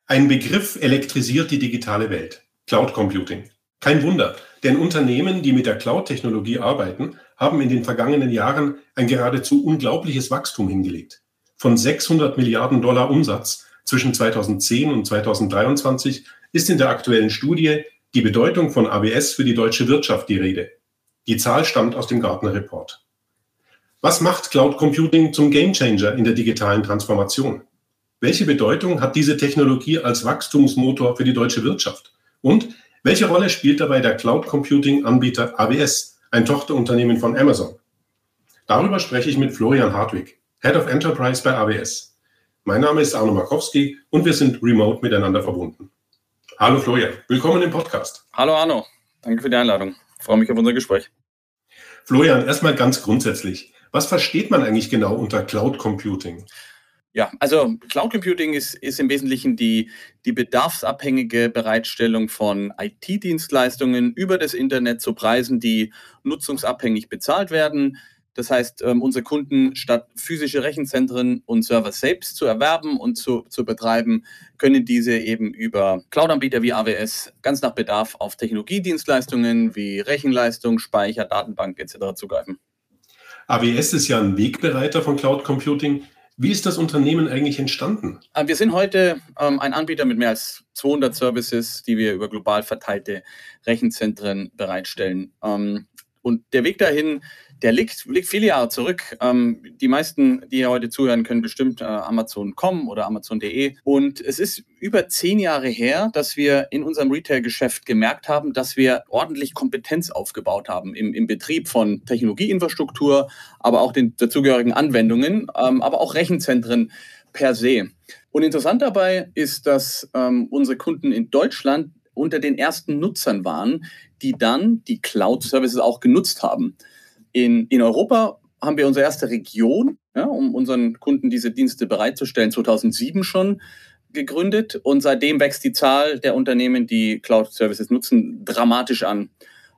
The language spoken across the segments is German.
Ein Begriff elektrisiert die digitale Welt: Cloud Computing. Kein Wunder, denn Unternehmen, die mit der Cloud-Technologie arbeiten, haben in den vergangenen Jahren ein geradezu unglaubliches Wachstum hingelegt. Von 600 Milliarden Dollar Umsatz zwischen 2010 und 2023 ist in der aktuellen Studie die Bedeutung von AWS für die deutsche Wirtschaft die Rede. Die Zahl stammt aus dem Gartner Report. Was macht Cloud Computing zum Gamechanger in der digitalen Transformation? Welche Bedeutung hat diese Technologie als Wachstumsmotor für die deutsche Wirtschaft? Und welche Rolle spielt dabei der Cloud Computing Anbieter AWS, ein Tochterunternehmen von Amazon? Darüber spreche ich mit Florian Hartwig, Head of Enterprise bei AWS. Mein Name ist Arno Markowski und wir sind remote miteinander verbunden. Hallo Florian, willkommen im Podcast. Hallo Arno, danke für die Einladung. Ich freue mich auf unser Gespräch. Florian, erstmal ganz grundsätzlich. Was versteht man eigentlich genau unter Cloud Computing? Ja, also Cloud Computing ist im Wesentlichen die bedarfsabhängige Bereitstellung von IT-Dienstleistungen über das Internet zu Preisen, die nutzungsabhängig bezahlt werden. Das heißt, unsere Kunden, statt physische Rechenzentren und Server selbst zu erwerben und zu betreiben, können diese eben über Cloud-Anbieter wie AWS ganz nach Bedarf auf Technologiedienstleistungen wie Rechenleistung, Speicher, Datenbank etc. zugreifen. AWS ist ja ein Wegbereiter von Cloud Computing. Wie ist das Unternehmen eigentlich entstanden? Wir sind heute ein Anbieter mit mehr als 200 Services, die wir über global verteilte Rechenzentren bereitstellen. Und der Weg dahin, der liegt viele Jahre zurück. Die meisten, die hier heute zuhören, können bestimmt Amazon.com oder Amazon.de. Und es ist über 10 Jahre her, dass wir in unserem Retail-Geschäft gemerkt haben, dass wir ordentlich Kompetenz aufgebaut haben im Betrieb von Technologieinfrastruktur, aber auch den dazugehörigen Anwendungen, aber auch Rechenzentren per se. Und interessant dabei ist, dass unsere Kunden in Deutschland unter den ersten Nutzern waren, die dann die Cloud-Services auch genutzt haben. In Europa haben wir unsere erste Region, um unseren Kunden diese Dienste bereitzustellen, 2007 schon gegründet. Und seitdem wächst die Zahl der Unternehmen, die Cloud-Services nutzen, dramatisch an.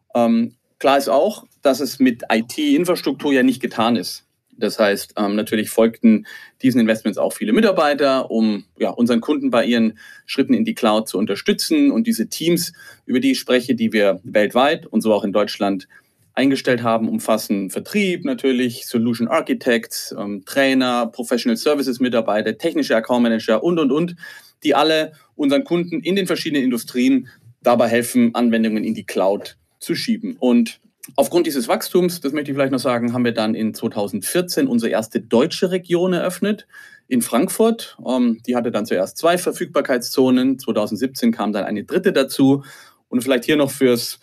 Klar ist auch, dass es mit IT-Infrastruktur ja nicht getan ist. Das heißt, natürlich folgten diesen Investments auch viele Mitarbeiter, um unseren Kunden bei ihren Schritten in die Cloud zu unterstützen. Und diese Teams, über die ich spreche, die wir weltweit und so auch in Deutschland eingestellt haben, umfassen Vertrieb natürlich, Solution Architects, Trainer, Professional Services Mitarbeiter, technische Account Manager und, die alle unseren Kunden in den verschiedenen Industrien dabei helfen, Anwendungen in die Cloud zu schieben. Und aufgrund dieses Wachstums, das möchte ich vielleicht noch sagen, haben wir dann in 2014 unsere erste deutsche Region eröffnet in Frankfurt. Die hatte dann zuerst 2 Verfügbarkeitszonen. 2017 kam dann eine dritte dazu. Und vielleicht hier noch fürs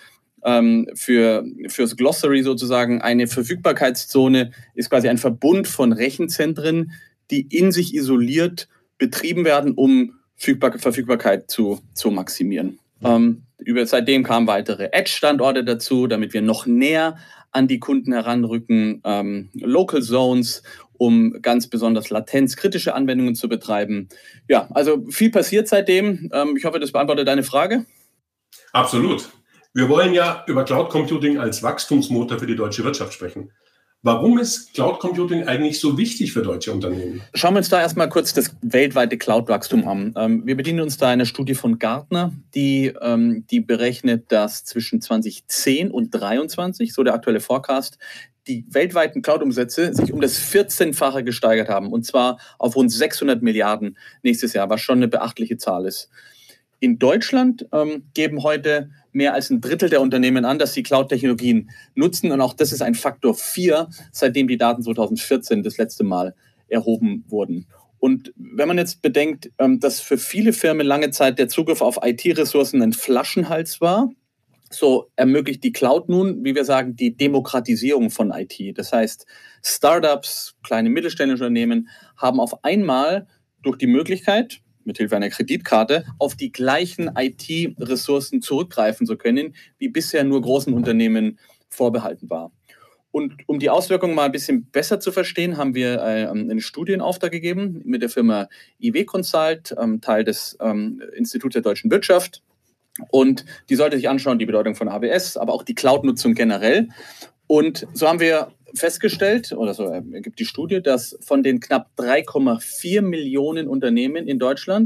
Glossary sozusagen: eine Verfügbarkeitszone ist quasi ein Verbund von Rechenzentren, die in sich isoliert betrieben werden, um Verfügbarkeit zu maximieren. Seitdem kamen weitere Edge-Standorte dazu, damit wir noch näher an die Kunden heranrücken, Local Zones, um ganz besonders latenzkritische Anwendungen zu betreiben. Ja, also viel passiert seitdem. Ich hoffe, das beantwortet deine Frage. Absolut. Wir wollen ja über Cloud Computing als Wachstumsmotor für die deutsche Wirtschaft sprechen. Warum ist Cloud Computing eigentlich so wichtig für deutsche Unternehmen? Schauen wir uns da erstmal kurz das weltweite Cloud-Wachstum an. Wir bedienen uns da einer Studie von Gartner, die berechnet, dass zwischen 2010 und 2023, so der aktuelle Forecast, die weltweiten Cloud-Umsätze sich um das 14-fache gesteigert haben. Und zwar auf rund 600 Milliarden nächstes Jahr, was schon eine beachtliche Zahl ist. In Deutschland geben heute mehr als ein Drittel der Unternehmen an, dass sie Cloud-Technologien nutzen. Und auch das ist ein Faktor 4, seitdem die Daten 2014 das letzte Mal erhoben wurden. Und wenn man jetzt bedenkt, dass für viele Firmen lange Zeit der Zugriff auf IT-Ressourcen ein Flaschenhals war, so ermöglicht die Cloud nun, wie wir sagen, die Demokratisierung von IT. Das heißt, Startups, kleine mittelständische Unternehmen haben auf einmal durch die Möglichkeit, mithilfe einer Kreditkarte auf die gleichen IT-Ressourcen zurückgreifen zu können, wie bisher nur großen Unternehmen vorbehalten war. Und um die Auswirkungen mal ein bisschen besser zu verstehen, haben wir eine Studie in Auftrag gegeben mit der Firma IW Consult, Teil des Instituts der deutschen Wirtschaft. Und die sollte sich anschauen, die Bedeutung von AWS, aber auch die Cloud-Nutzung generell. Und so haben wir festgestellt, oder so ergibt die Studie, dass von den knapp 3,4 Millionen Unternehmen in Deutschland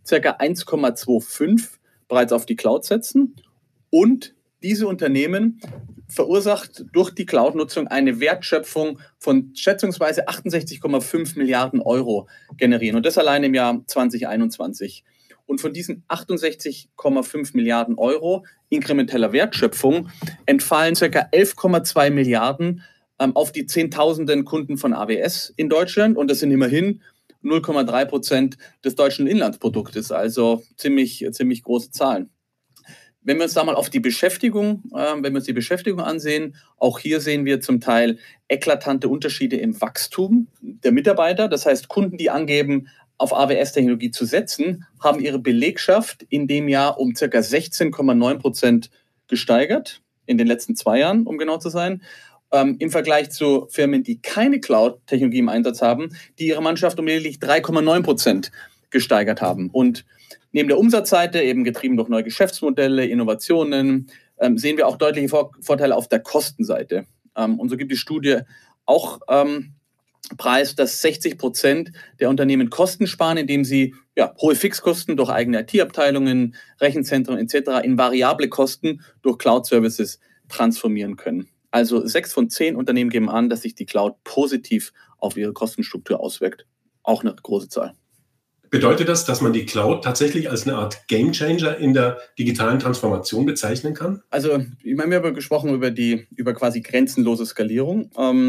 ca. 1,25 bereits auf die Cloud setzen. Und diese Unternehmen verursacht durch die Cloud-Nutzung eine Wertschöpfung von schätzungsweise 68,5 Milliarden Euro generieren. Und das allein im Jahr 2021. Und von diesen 68,5 Milliarden Euro inkrementeller Wertschöpfung entfallen ca. 11,2 Milliarden auf die Zehntausenden Kunden von AWS in Deutschland. Und das sind immerhin 0,3% des deutschen Inlandsproduktes, also ziemlich große Zahlen. Wenn wir uns da mal auf die Beschäftigung, ansehen, auch hier sehen wir zum Teil eklatante Unterschiede im Wachstum der Mitarbeiter. Das heißt, Kunden, die angeben, auf AWS-Technologie zu setzen, haben ihre Belegschaft in dem Jahr um ca. 16,9% gesteigert, in den letzten 2 Jahren, um genau zu sein. Im Vergleich zu Firmen, die keine Cloud-Technologie im Einsatz haben, die ihre Mannschaft um lediglich 3,9% gesteigert haben. Und neben der Umsatzseite, eben getrieben durch neue Geschäftsmodelle, Innovationen, sehen wir auch deutliche Vorteile auf der Kostenseite. Und so gibt die Studie auch preis, dass 60% der Unternehmen Kosten sparen, indem sie hohe Fixkosten durch eigene IT-Abteilungen, Rechenzentren etc. in variable Kosten durch Cloud-Services transformieren können. Also 6 von 10 Unternehmen geben an, dass sich die Cloud positiv auf ihre Kostenstruktur auswirkt. Auch eine große Zahl. Bedeutet das, dass man die Cloud tatsächlich als eine Art Gamechanger in der digitalen Transformation bezeichnen kann? Also, ich meine, wir haben gesprochen über quasi grenzenlose Skalierung,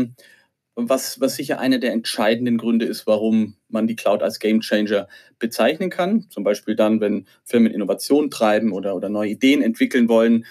was sicher einer der entscheidenden Gründe ist, warum man die Cloud als Gamechanger bezeichnen kann. Zum Beispiel dann, wenn Firmen Innovation treiben oder neue Ideen entwickeln wollen.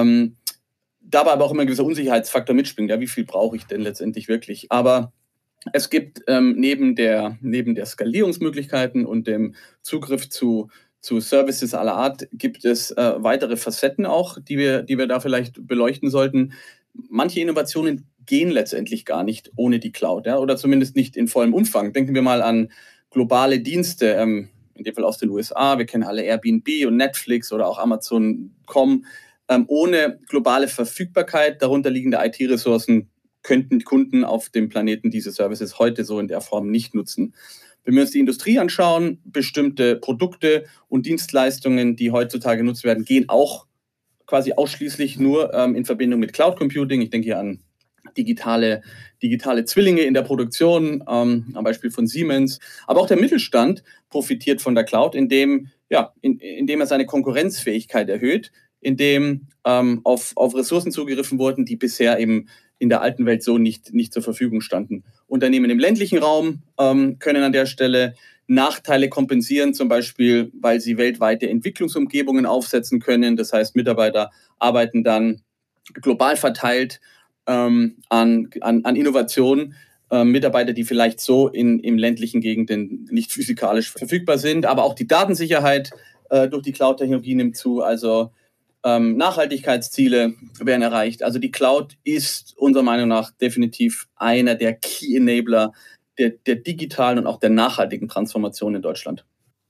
Dabei aber auch immer ein gewisser Unsicherheitsfaktor mitspringt. Ja, wie viel brauche ich denn letztendlich wirklich? Aber es gibt neben der Skalierungsmöglichkeiten und dem Zugriff zu Services aller Art, gibt es weitere Facetten auch, die wir da vielleicht beleuchten sollten. Manche Innovationen gehen letztendlich gar nicht ohne die Cloud, ja, oder zumindest nicht in vollem Umfang. Denken wir mal an globale Dienste, in dem Fall aus den USA. Wir kennen alle Airbnb und Netflix oder auch Amazon.com. Ohne globale Verfügbarkeit darunter liegende IT-Ressourcen könnten Kunden auf dem Planeten diese Services heute so in der Form nicht nutzen. Wenn wir uns die Industrie anschauen, bestimmte Produkte und Dienstleistungen, die heutzutage genutzt werden, gehen auch quasi ausschließlich nur in Verbindung mit Cloud Computing. Ich denke hier an digitale Zwillinge in der Produktion, am Beispiel von Siemens. Aber auch der Mittelstand profitiert von der Cloud, indem er seine Konkurrenzfähigkeit erhöht, indem auf Ressourcen zugegriffen wurden, die bisher eben in der alten Welt so nicht zur Verfügung standen. Unternehmen im ländlichen Raum können an der Stelle Nachteile kompensieren, zum Beispiel, weil sie weltweite Entwicklungsumgebungen aufsetzen können. Das heißt, Mitarbeiter arbeiten dann global verteilt an Innovationen. Mitarbeiter, die vielleicht so im ländlichen Gegenden nicht physikalisch verfügbar sind. Aber auch die Datensicherheit durch die Cloud-Technologie nimmt zu. Also Nachhaltigkeitsziele werden erreicht. Also die Cloud ist unserer Meinung nach definitiv einer der Key-Enabler der digitalen und auch der nachhaltigen Transformation in Deutschland.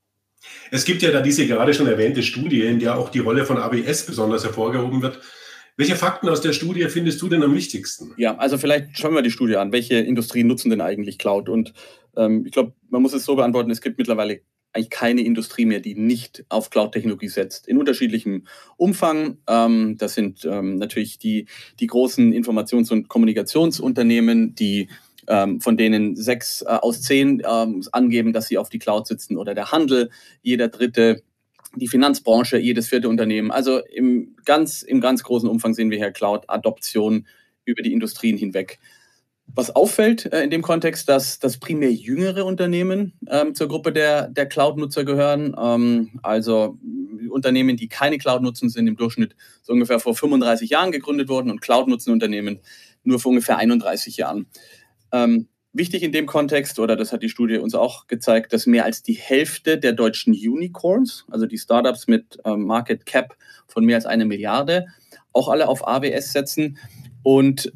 Es gibt ja da diese gerade schon erwähnte Studie, in der auch die Rolle von AWS besonders hervorgehoben wird. Welche Fakten aus der Studie findest du denn am wichtigsten? Ja, also vielleicht schauen wir die Studie an. Welche Industrien nutzen denn eigentlich Cloud? Und ich glaube, man muss es so beantworten, es gibt mittlerweile eigentlich keine Industrie mehr, die nicht auf Cloud-Technologie setzt, in unterschiedlichem Umfang. Das sind natürlich die großen Informations- und Kommunikationsunternehmen, die von denen 6 aus 10 angeben, dass sie auf die Cloud sitzen, oder der Handel, jeder dritte, die Finanzbranche, jedes 4. Unternehmen. Also im ganz großen Umfang sehen wir hier Cloud-Adoption über die Industrien hinweg. Was auffällt in dem Kontext, dass primär jüngere Unternehmen zur Gruppe der Cloud-Nutzer gehören. Also Unternehmen, die keine Cloud nutzen, sind im Durchschnitt so ungefähr vor 35 Jahren gegründet worden, und Cloud-nutzende Unternehmen nur vor ungefähr 31 Jahren. Wichtig in dem Kontext, oder das hat die Studie uns auch gezeigt, dass mehr als die Hälfte der deutschen Unicorns, also die Startups mit Market Cap von mehr als 1 Milliarde, auch alle auf AWS setzen. Und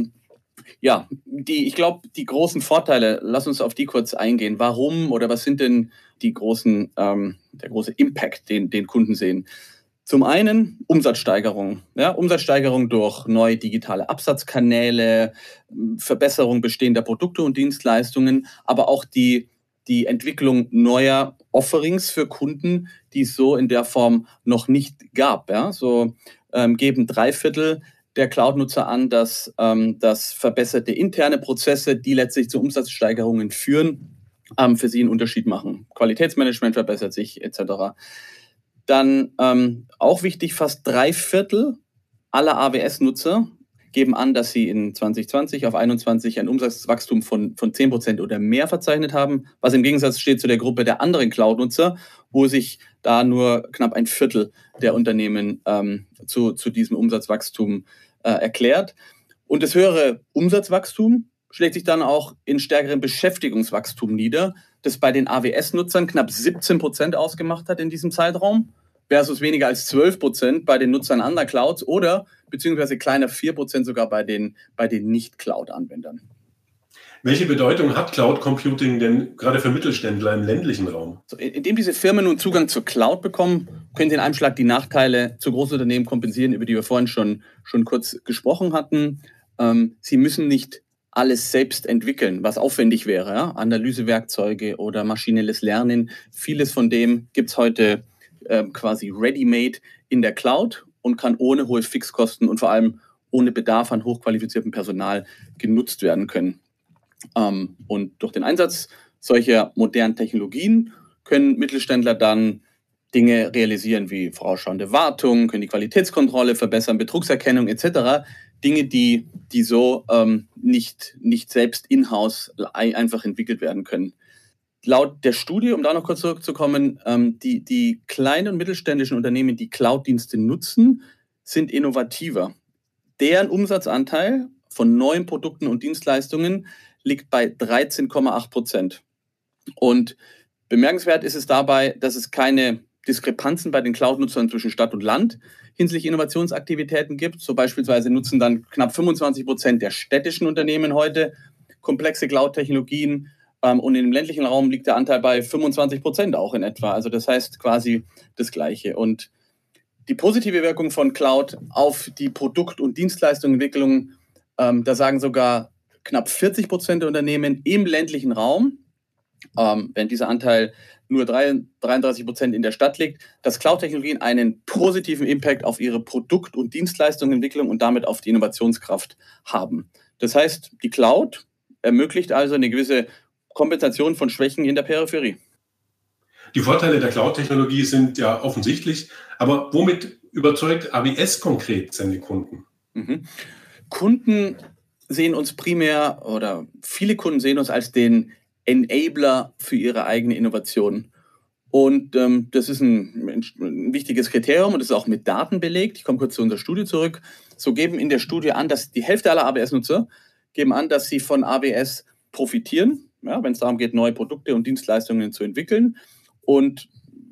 ich glaube, die großen Vorteile, lass uns auf die kurz eingehen. Warum oder was sind denn der große Impact, den Kunden sehen? Zum einen Umsatzsteigerung. Ja, Umsatzsteigerung durch neue digitale Absatzkanäle, Verbesserung bestehender Produkte und Dienstleistungen, aber auch die die Entwicklung neuer Offerings für Kunden, die es so in der Form noch nicht gab. Ja? So geben 3/4 der Cloud-Nutzer an, dass verbesserte interne Prozesse, die letztlich zu Umsatzsteigerungen führen, für sie einen Unterschied machen. Qualitätsmanagement verbessert sich etc. Dann auch wichtig, fast 3/4 aller AWS-Nutzer geben an, dass sie in 2020 auf 21 ein Umsatzwachstum von 10% oder mehr verzeichnet haben, was im Gegensatz steht zu der Gruppe der anderen Cloud-Nutzer, wo sich da nur knapp 1/4 der Unternehmen zu diesem Umsatzwachstum erklärt. Und das höhere Umsatzwachstum schlägt sich dann auch in stärkerem Beschäftigungswachstum nieder, das bei den AWS-Nutzern knapp 17% ausgemacht hat in diesem Zeitraum, versus weniger als 12% bei den Nutzern anderer Clouds oder beziehungsweise kleiner 4% sogar bei den Nicht-Cloud-Anwendern. Welche Bedeutung hat Cloud Computing denn gerade für Mittelständler im ländlichen Raum? Indem diese Firmen nun Zugang zur Cloud bekommen, können sie in einem Schlag die Nachteile zu Großunternehmen kompensieren, über die wir vorhin schon kurz gesprochen hatten. Sie müssen nicht alles selbst entwickeln, was aufwendig wäre, ja? Analysewerkzeuge oder maschinelles Lernen. Vieles von dem gibt es heute quasi ready-made in der Cloud und kann ohne hohe Fixkosten und vor allem ohne Bedarf an hochqualifiziertem Personal genutzt werden können. Und durch den Einsatz solcher modernen Technologien können Mittelständler dann Dinge realisieren wie vorausschauende Wartung, können die Qualitätskontrolle verbessern, Betrugserkennung etc. Dinge, die so nicht selbst in-house einfach entwickelt werden können. Laut der Studie, um da noch kurz zurückzukommen, die kleinen und mittelständischen Unternehmen, die Cloud-Dienste nutzen, sind innovativer. Deren Umsatzanteil von neuen Produkten und Dienstleistungen liegt bei 13,8%. Und bemerkenswert ist es dabei, dass es keine Diskrepanzen bei den Cloud-Nutzern zwischen Stadt und Land hinsichtlich Innovationsaktivitäten gibt. So beispielsweise nutzen dann knapp 25% der städtischen Unternehmen heute komplexe Cloud-Technologien, und im ländlichen Raum liegt der Anteil bei 25% auch in etwa. Also das heißt quasi das Gleiche. Und die positive Wirkung von Cloud auf die Produkt- und Dienstleistungsentwicklung, da sagen sogar knapp 40% der Unternehmen im ländlichen Raum, wenn dieser Anteil nur 33% in der Stadt liegt, dass Cloud-Technologien einen positiven Impact auf ihre Produkt- und Dienstleistungsentwicklung und damit auf die Innovationskraft haben. Das heißt, die Cloud ermöglicht also eine gewisse Kompensation von Schwächen in der Peripherie. Die Vorteile der Cloud-Technologie sind ja offensichtlich, aber womit überzeugt AWS konkret seine Kunden? Kunden sehen uns primär, oder viele Kunden sehen uns als den Enabler für ihre eigene Innovation. Und das ist ein wichtiges Kriterium und das ist auch mit Daten belegt. Ich komme kurz zu unserer Studie zurück. So geben in der Studie an, dass die Hälfte aller AWS-Nutzer geben an, dass sie von AWS profitieren, ja, wenn es darum geht, neue Produkte und Dienstleistungen zu entwickeln. Und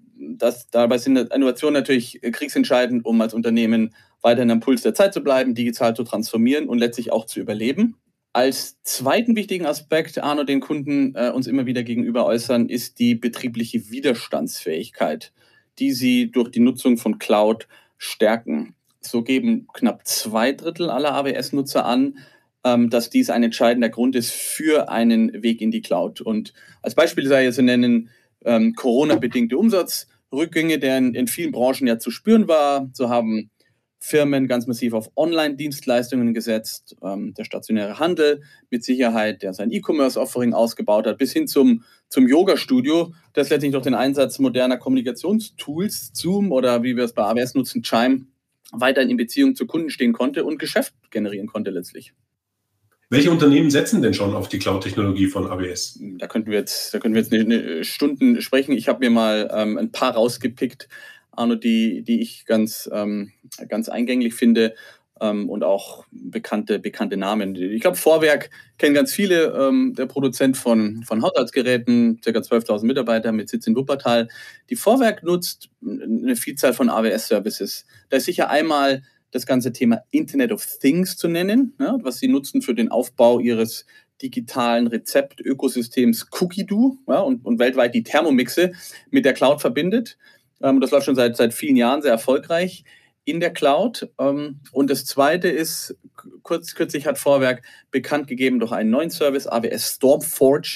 dabei sind Innovationen natürlich kriegsentscheidend, um als Unternehmen weiterhin am Puls der Zeit zu bleiben, digital zu transformieren und letztlich auch zu überleben. Als zweiten wichtigen Aspekt, Arno, den Kunden uns immer wieder gegenüber äußern, ist die betriebliche Widerstandsfähigkeit, die sie durch die Nutzung von Cloud stärken. So geben knapp 2/3 aller AWS-Nutzer an, dass dies ein entscheidender Grund ist für einen Weg in die Cloud. Und als Beispiel sei jetzt zu nennen, Corona-bedingte Umsatzrückgänge, der in vielen Branchen ja zu spüren war. So haben Firmen ganz massiv auf Online-Dienstleistungen gesetzt, der stationäre Handel mit Sicherheit, der sein E-Commerce-Offering ausgebaut hat, bis hin zum Yoga-Studio, das letztlich durch den Einsatz moderner Kommunikationstools, Zoom oder wie wir es bei AWS nutzen, Chime, weiterhin in Beziehung zu Kunden stehen konnte und Geschäft generieren konnte letztlich. Welche Unternehmen setzen denn schon auf die Cloud-Technologie von AWS? Da könnten wir jetzt eine Stunden sprechen. Ich habe mir mal ein paar rausgepickt, Arno, die ich ganz eingänglich finde, und auch bekannte Namen. Ich glaube, Vorwerk kennen ganz viele, der Produzent von Haushaltsgeräten, ca. 12.000 Mitarbeiter mit Sitz in Wuppertal. Die Vorwerk nutzt eine Vielzahl von AWS-Services. Da ist sicher einmal das ganze Thema Internet of Things zu nennen, ja, was sie nutzen für den Aufbau ihres digitalen Rezeptökosystems Cookie-Do, ja, und weltweit die Thermomixe mit der Cloud verbindet. Das läuft schon seit vielen Jahren sehr erfolgreich in der Cloud. Und das Zweite ist, kürzlich hat Vorwerk bekannt gegeben durch einen neuen Service, AWS StormForge,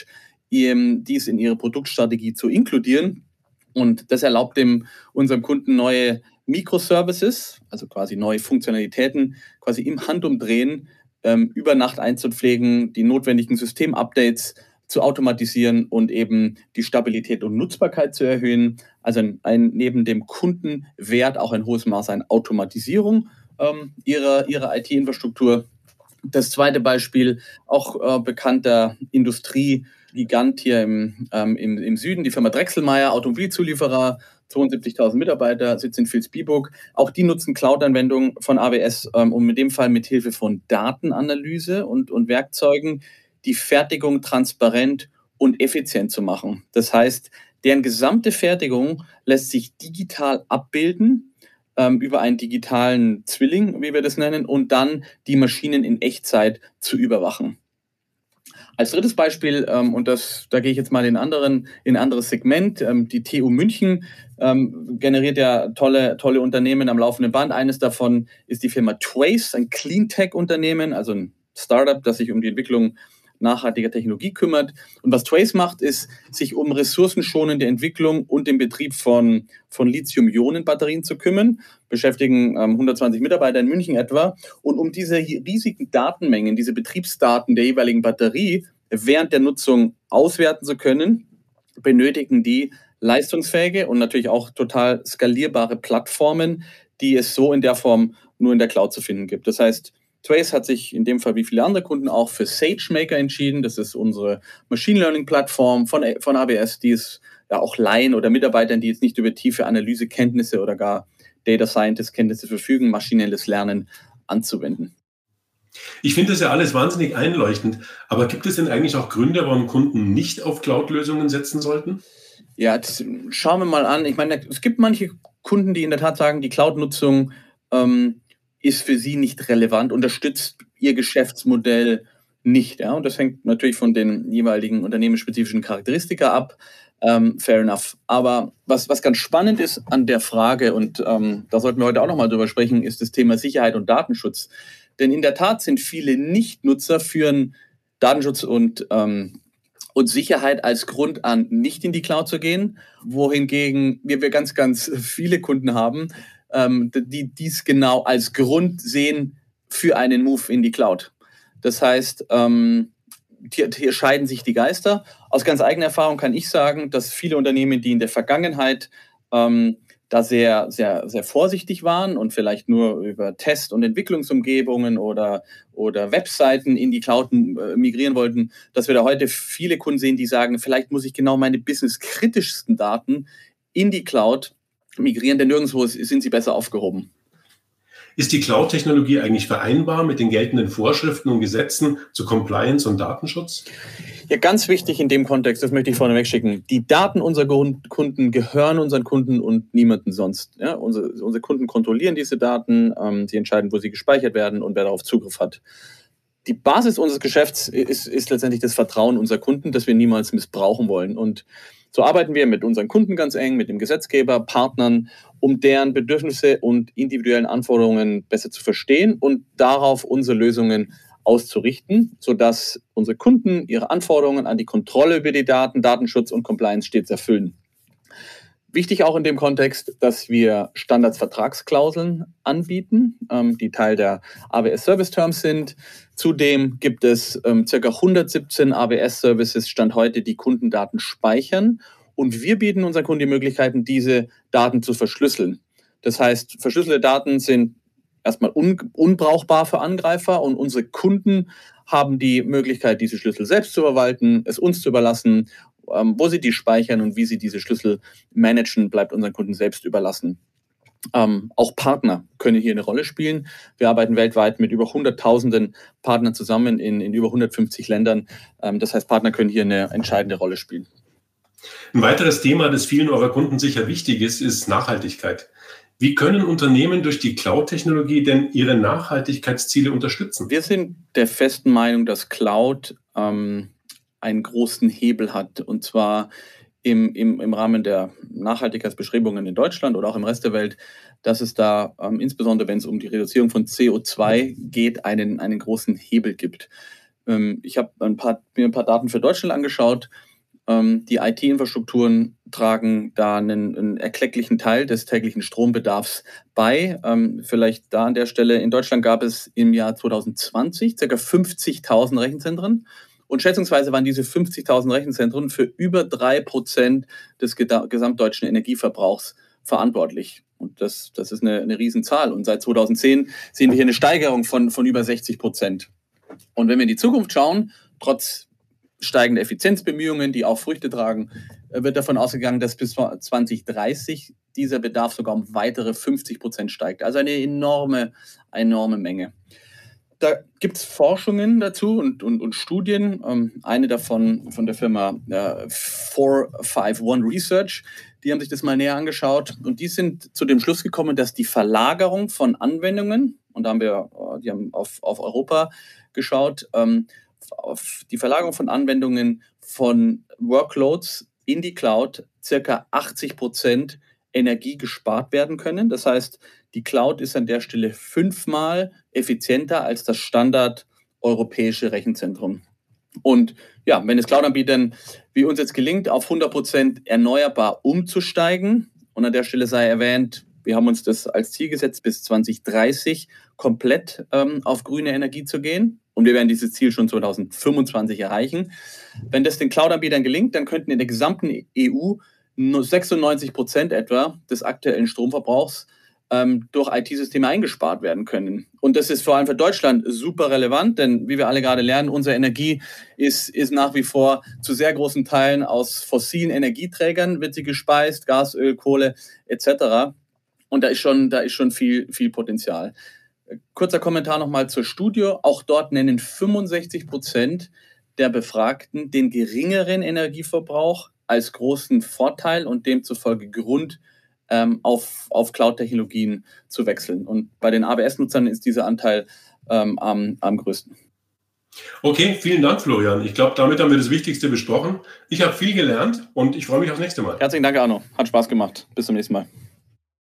dies in ihre Produktstrategie zu inkludieren. Und das erlaubt unserem Kunden neue Microservices, also quasi neue Funktionalitäten, quasi im Handumdrehen über Nacht einzupflegen, die notwendigen Systemupdates zu automatisieren und eben die Stabilität und Nutzbarkeit zu erhöhen. Also neben dem Kundenwert auch ein hohes Maß an Automatisierung ihrer IT-Infrastruktur. Das zweite Beispiel, auch bekannter Industriegigant hier im Süden, die Firma Drechselmeier, Automobilzulieferer, 72.000 Mitarbeiter, sitzt in Vilsbiburg. Auch die nutzen Cloud-Anwendungen von AWS, um in dem Fall mit Hilfe von Datenanalyse und Werkzeugen die Fertigung transparent und effizient zu machen. Das heißt, deren gesamte Fertigung lässt sich digital abbilden, über einen digitalen Zwilling, wie wir das nennen, und dann die Maschinen in Echtzeit zu überwachen. Als drittes Beispiel, und da gehe ich jetzt mal in ein anderes Segment, die TU München generiert ja tolle Unternehmen am laufenden Band. Eines davon ist die Firma Trace, ein Cleantech-Unternehmen, also ein Startup, das sich um die Entwicklung nachhaltiger Technologie kümmert. Und was Trace macht, ist, sich um ressourcenschonende Entwicklung und den Betrieb von Lithium-Ionen-Batterien zu kümmern, beschäftigen 120 Mitarbeiter in München etwa. Und um diese riesigen Datenmengen, diese Betriebsdaten der jeweiligen Batterie während der Nutzung auswerten zu können, benötigen die leistungsfähige und natürlich auch total skalierbare Plattformen, die es so in der Form nur in der Cloud zu finden gibt. Das heißt, Trace hat sich in dem Fall wie viele andere Kunden auch für SageMaker entschieden. Das ist unsere Machine Learning Plattform von AWS, die es ja auch Laien oder Mitarbeitern, die jetzt nicht über tiefe Analysekenntnisse oder gar Data Scientist Kenntnisse verfügen, maschinelles Lernen anzuwenden. Ich finde das ja alles wahnsinnig einleuchtend, aber gibt es denn eigentlich auch Gründe, warum Kunden nicht auf Cloud-Lösungen setzen sollten? Ja, das schauen wir mal an. Ich meine, es gibt manche Kunden, die in der Tat sagen, die Cloud-Nutzung ist für sie nicht relevant, unterstützt ihr Geschäftsmodell nicht. Ja? Und das hängt natürlich von den jeweiligen unternehmensspezifischen Charakteristika ab. Fair enough. Aber was ganz spannend ist an der Frage, und da sollten wir heute auch nochmal drüber sprechen, ist das Thema Sicherheit und Datenschutz. Denn in der Tat sind viele Nichtnutzer führen Datenschutz und Sicherheit als Grund an, nicht in die Cloud zu gehen, wohingegen wir ganz, ganz viele Kunden haben, die dies genau als Grund sehen für einen Move in die Cloud. Das heißt, hier scheiden sich die Geister. Aus ganz eigener Erfahrung kann ich sagen, dass viele Unternehmen, die in der Vergangenheit da sehr, sehr, sehr vorsichtig waren und vielleicht nur über Test- und Entwicklungsumgebungen oder Webseiten in die Cloud migrieren wollten, dass wir da heute viele Kunden sehen, die sagen, vielleicht muss ich genau meine businesskritischsten Daten in die Cloud migrieren, denn nirgendwo sind sie besser aufgehoben. Ist die Cloud-Technologie eigentlich vereinbar mit den geltenden Vorschriften und Gesetzen zu Compliance und Datenschutz? Ja, ganz wichtig in dem Kontext, das möchte ich vorneweg schicken. Die Daten unserer Kunden gehören unseren Kunden und niemandem sonst. Ja, unsere Kunden kontrollieren diese Daten, sie entscheiden, wo sie gespeichert werden und wer darauf Zugriff hat. Die Basis unseres Geschäfts ist letztendlich das Vertrauen unserer Kunden, das wir niemals missbrauchen wollen. Und so arbeiten wir mit unseren Kunden ganz eng, mit dem Gesetzgeber, Partnern, um deren Bedürfnisse und individuellen Anforderungen besser zu verstehen und darauf unsere Lösungen auszurichten, sodass unsere Kunden ihre Anforderungen an die Kontrolle über die Daten, Datenschutz und Compliance stets erfüllen. Wichtig auch in dem Kontext, dass wir Standardsvertragsklauseln anbieten, die Teil der AWS Service Terms sind. Zudem gibt es ca. 117 AWS Services Stand heute, die Kundendaten speichern. Und wir bieten unseren Kunden die Möglichkeiten, diese Daten zu verschlüsseln. Das heißt, verschlüsselte Daten sind erstmal unbrauchbar für Angreifer und unsere Kunden haben die Möglichkeit, diese Schlüssel selbst zu verwalten, es uns zu überlassen. Wo sie die speichern und wie sie diese Schlüssel managen, bleibt unseren Kunden selbst überlassen. Auch Partner können hier eine Rolle spielen. Wir arbeiten weltweit mit über 100.000 Partnern zusammen in über 150 Ländern. Das heißt, Partner können hier eine entscheidende Rolle spielen. Ein weiteres Thema, das vielen eurer Kunden sicher wichtig ist Nachhaltigkeit. Wie können Unternehmen durch die Cloud-Technologie denn ihre Nachhaltigkeitsziele unterstützen? Wir sind der festen Meinung, dass Cloud einen großen Hebel hat, und zwar im Rahmen der Nachhaltigkeitsbestrebungen in Deutschland oder auch im Rest der Welt, dass es da insbesondere, wenn es um die Reduzierung von CO2 geht, einen großen Hebel gibt. Ich habe mir ein paar Daten für Deutschland angeschaut. Die IT-Infrastrukturen tragen da einen erklecklichen Teil des täglichen Strombedarfs bei. Vielleicht da an der Stelle, in Deutschland gab es im Jahr 2020 ca. 50.000 Rechenzentren. Und schätzungsweise waren diese 50.000 Rechenzentren für über 3% des gesamtdeutschen Energieverbrauchs verantwortlich. Und das ist eine Riesenzahl. Und seit 2010 sehen wir hier eine Steigerung von über 60%. Und wenn wir in die Zukunft schauen, trotz steigende Effizienzbemühungen, die auch Früchte tragen, wird davon ausgegangen, dass bis 2030 dieser Bedarf sogar um weitere 50% steigt. Also eine enorme Menge. Da gibt es Forschungen dazu und Studien. Eine davon von der Firma 451 Research, die haben sich das mal näher angeschaut und die sind zu dem Schluss gekommen, dass die Verlagerung von Anwendungen, und da die haben auf Europa geschaut, auf die Verlagerung von Anwendungen von Workloads in die Cloud circa 80% Energie gespart werden können. Das heißt, die Cloud ist an der Stelle 5-mal effizienter als das Standard europäische Rechenzentrum. Und ja, wenn es Cloud-Anbietern wie uns jetzt gelingt, auf 100% erneuerbar umzusteigen, und an der Stelle sei erwähnt, wir haben uns das als Ziel gesetzt, bis 2030 komplett auf grüne Energie zu gehen. Und wir werden dieses Ziel schon 2025 erreichen. Wenn das den Cloud-Anbietern gelingt, dann könnten in der gesamten EU nur 96% etwa des aktuellen Stromverbrauchs durch IT-Systeme eingespart werden können. Und das ist vor allem für Deutschland super relevant, denn wie wir alle gerade lernen, unsere Energie ist nach wie vor zu sehr großen Teilen aus fossilen Energieträgern wird sie gespeist, Gas, Öl, Kohle etc. Und da ist schon viel Potenzial. Kurzer Kommentar nochmal zur Studie. Auch dort nennen 65% der Befragten den geringeren Energieverbrauch als großen Vorteil und demzufolge Grund, auf Cloud-Technologien zu wechseln. Und bei den AWS-Nutzern ist dieser Anteil am größten. Okay, vielen Dank, Florian. Ich glaube, damit haben wir das Wichtigste besprochen. Ich habe viel gelernt und ich freue mich aufs nächste Mal. Herzlichen Dank, Arno. Hat Spaß gemacht. Bis zum nächsten Mal.